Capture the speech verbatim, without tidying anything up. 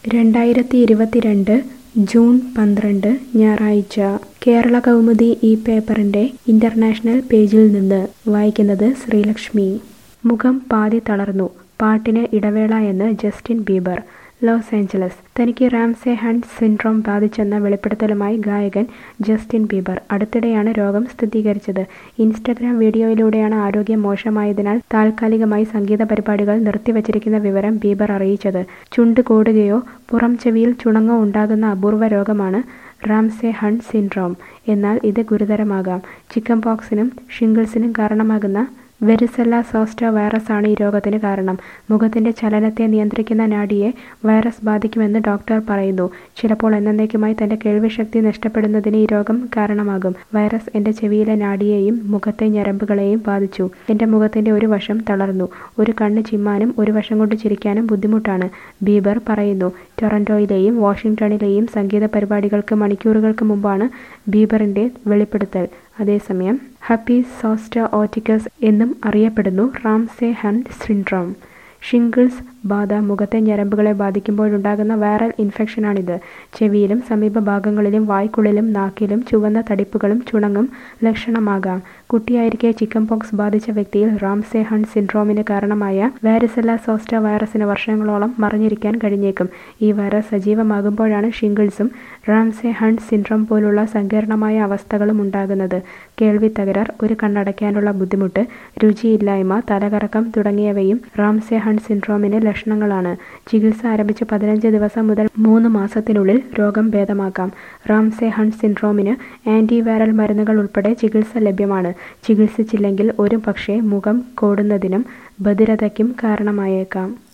രണ്ടായിരത്തി ഇരുപത്തിരണ്ട് ജൂൺ പന്ത്രണ്ട് ഞായറാഴ്ച കേരള കൗമുദി ഈ പേപ്പറിന്റെ ഇന്റർനാഷണൽ പേജിൽ നിന്ന് വായിക്കുന്നത് ശ്രീലക്ഷ്മി. മുഖം പാതി തളർന്നു, പാട്ടിന് ഇടവേള എന്ന് ജസ്റ്റിൻ ബീബർ. Los Angeles. തനിക്ക് റാംസെ ഹണ്ട് സിൻഡ്രോം ബാധിച്ചെന്ന വെളിപ്പെടുത്തലുമായി ഗായകൻ ജസ്റ്റിൻ ബീബർ. അടുത്തിടെയാണ് രോഗം സ്ഥിരീകരിച്ചത്. ഇൻസ്റ്റഗ്രാം വീഡിയോയിലൂടെയാണ് ആരോഗ്യം മോശമായതിനാൽ താൽക്കാലികമായി സംഗീത പരിപാടികൾ നിർത്തിവച്ചിരിക്കുന്ന വിവരം ബീബർ അറിയിച്ചത്. ചുണ്ട് കോടുകയോ പുറം ചെവിയിൽ ചുണങ്ങോ ഉണ്ടാകുന്ന അപൂർവ രോഗമാണ് റാംസെ ഹണ്ട് സിൻഡ്രോം. എന്നാൽ ഇത് ഗുരുതരമാകാം. ചിക്കൻ പോക്സിനും ഷിംഗിൾസിനും കാരണമാകുന്ന വെരിസെല്ല സോസ്റ്റർ വൈറസാണ് ഈ രോഗത്തിന് കാരണം. മുഖത്തിന്റെ ചലനത്തെ നിയന്ത്രിക്കുന്ന നാഡിയെ വൈറസ് ബാധിക്കുമെന്ന് ഡോക്ടർ പറയുന്നു. ചിലപ്പോൾ എന്നേക്കുമായി തന്റെ കേൾവിശക്തി നഷ്ടപ്പെടുന്നതിന് ഈ രോഗം കാരണമാകും. വൈറസ് എന്റെ ചെവിയിലെ നാഡിയെയും മുഖത്തെ ഞരമ്പുകളെയും ബാധിച്ചു. എന്റെ മുഖത്തിന്റെ ഒരു വശം തളർന്നു. ഒരു കണ്ണ് ചിമ്മാനും ഒരു വശം കൊണ്ട് ചിരിക്കാനും ബുദ്ധിമുട്ടാണ്, ബീബർ പറയുന്നു. ടൊറന്റോയിലെയും വാഷിംഗ്ടണിലെയും സംഗീത പരിപാടികൾക്ക് മണിക്കൂറുകൾക്ക് മുമ്പാണ് ബീബറിന്റെ വെളിപ്പെടുത്തൽ. അതേസമയം ഹെർപീസ് സോസ്റ്റർ ഓറ്റിക്കസ് എന്നും അറിയപ്പെടുന്നു റാംസെ ഹണ്ട് സിൻഡ്രോം. ഷിംഗിൾസ് ബാധ മുഖത്തെ ഞരമ്പുകളെ ബാധിക്കുമ്പോഴുണ്ടാകുന്ന വൈറൽ ഇൻഫെക്ഷനാണിത്. ചെവിയിലും സമീപ ഭാഗങ്ങളിലും വായ്ക്കുള്ളിലും നാക്കിലും ചുവന്ന തടിപ്പുകളും ചുണങ്ങും ലക്ഷണമാകാം. കുട്ടിയായിരിക്കെ ചിക്കൻ പോക്സ് ബാധിച്ച വ്യക്തിയിൽ റാംസെ ഹണ്ട് സിൻഡ്രോമിന് കാരണമായ വാരിസെല്ല സോസ്റ്റർ വൈറസിന് വർഷങ്ങളോളം മറഞ്ഞിരിക്കാൻ കഴിഞ്ഞേക്കും. ഈ വൈറസ് സജീവമാകുമ്പോഴാണ് ഷിംഗിൾസും റാംസെ ഹണ്ട് സിൻഡ്രോം പോലുള്ള സങ്കീർണമായ അവസ്ഥകളും ഉണ്ടാകുന്നത്. കേൾവി തകരാർ, ഒരു കണ്ണടയ്ക്കാനുള്ള ബുദ്ധിമുട്ട്, രുചിയില്ലായ്മ, തലകറക്കം തുടങ്ങിയവയും റാംസെ ഹണ്ട് സിൻഡ്രോമിന് ലക്ഷണങ്ങളാണ്. ചികിത്സ ആരംഭിച്ച് പതിനഞ്ച് ദിവസം മുതൽ മൂന്ന് മാസത്തിനുള്ളിൽ രോഗം ഭേദമാക്കാം. റാംസെ ഹണ്ട് സിൻഡ്രോമിന് ആന്റിവൈറൽ മരുന്നുകൾ ഉൾപ്പെടെ ചികിത്സ ലഭ്യമാണ്. ചികിത്സിച്ചില്ലെങ്കിൽ ഒരു പക്ഷേ മുഖം കോടുന്നതിനും ബധിരതയ്ക്കും കാരണമായേക്കാം.